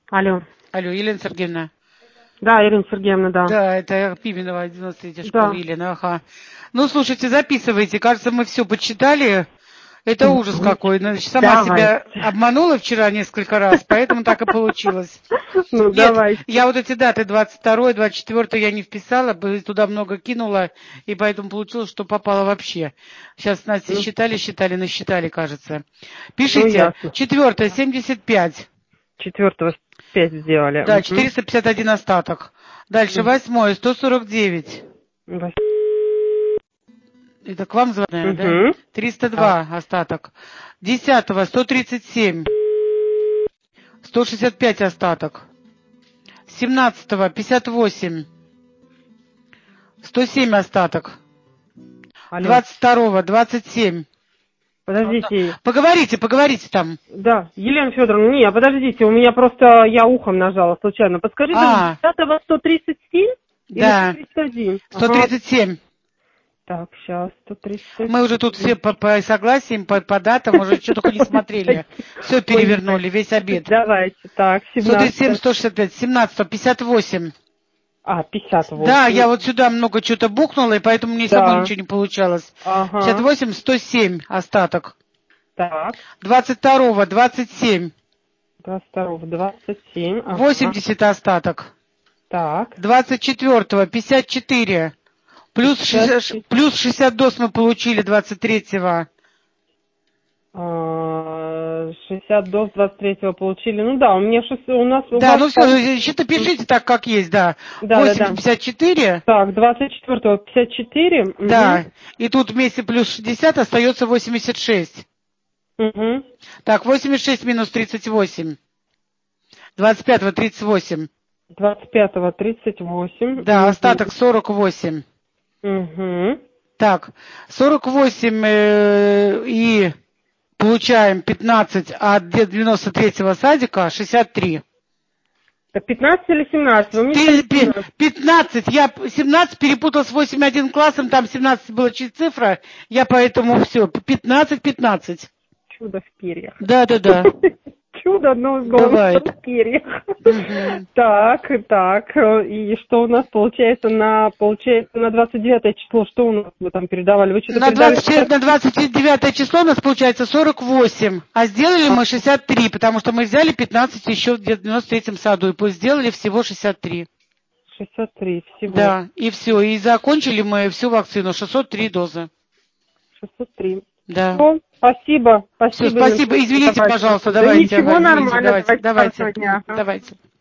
Алло. Алло, Елена Сергеевна. Да, Ирина Сергеевна, да. Да, это Пименова, 93-я школа, Да. Елена, ага. Ну, слушайте, записывайте. Кажется, мы все почитали. Это ужас какой. Значит, сама себя Давайте. обманула вчера несколько раз, поэтому так и получилось. Ну, Нет, давайте. я вот эти даты 22-й, 24-й я не вписала, туда много кинула, и поэтому получилось, что попало вообще. Сейчас Настя Ну, насчитали, кажется. ну, Пишите, ясно. 4-е, 75. 4-го 5 сделали. Да, Угу. 451 остаток. Дальше 8-е, 149. Это к вам звонок, наверное, да? Угу. 302 остаток. 10-го 137. 165 остаток. 17-го 58. 107 остаток. Алло. 22-го 27. Подождите. Поговорите там. Да, Елена Федоровна, не, подождите, у меня просто, я ухом нажала случайно. Подскажите, 10-го 137 Да. или 131? 137. Ага. Так, сейчас, 137. Мы уже тут все по согласиям, по датам, уже что только не смотрели. Все перевернули, весь обед. Давайте, так, 137, 165, 17, 58. 58. Да, я вот сюда много чего-то бухнула, и поэтому мне самой ничего не получалось. Ага. 58, 107 остаток. Так. 22-го 27. 22-го 27. Ага. 80 остаток. Так. 24-го 54. Плюс 60 доз мы получили 23-го. 60 доз 23-го получили. Ну да, у нас... Да, ну все, что-то пишите так, как есть, да. 8,54. Так, 24-го 54. Да, и тут вместе плюс 60 остается 86. Угу. Так, 86 минус 38. 25-го 38. 25-го 38. Да, остаток 48. Угу. Так, 48 и получаем 15 от 93-го садика 63. Так 15 или 17? 15, я 17 перепутал с 8-1 классом, там 17 была цифра, я поэтому все, 15. Чудо в перьях. Да. Чудо, но бывает в перьях. Так, и что у нас получается на 29 число, что у нас вы там передавали? Вы что-то на 29 число у нас получается 48, а сделали мы 63, потому что мы взяли 15 еще в 93-м саду, и сделали всего 63. 63 всего. Да, и все, и закончили мы всю вакцину, 603 дозы. 603. Да. Все, спасибо. Все, спасибо. Извините, пожалуйста, давайте. Ничего, нормально. Давайте.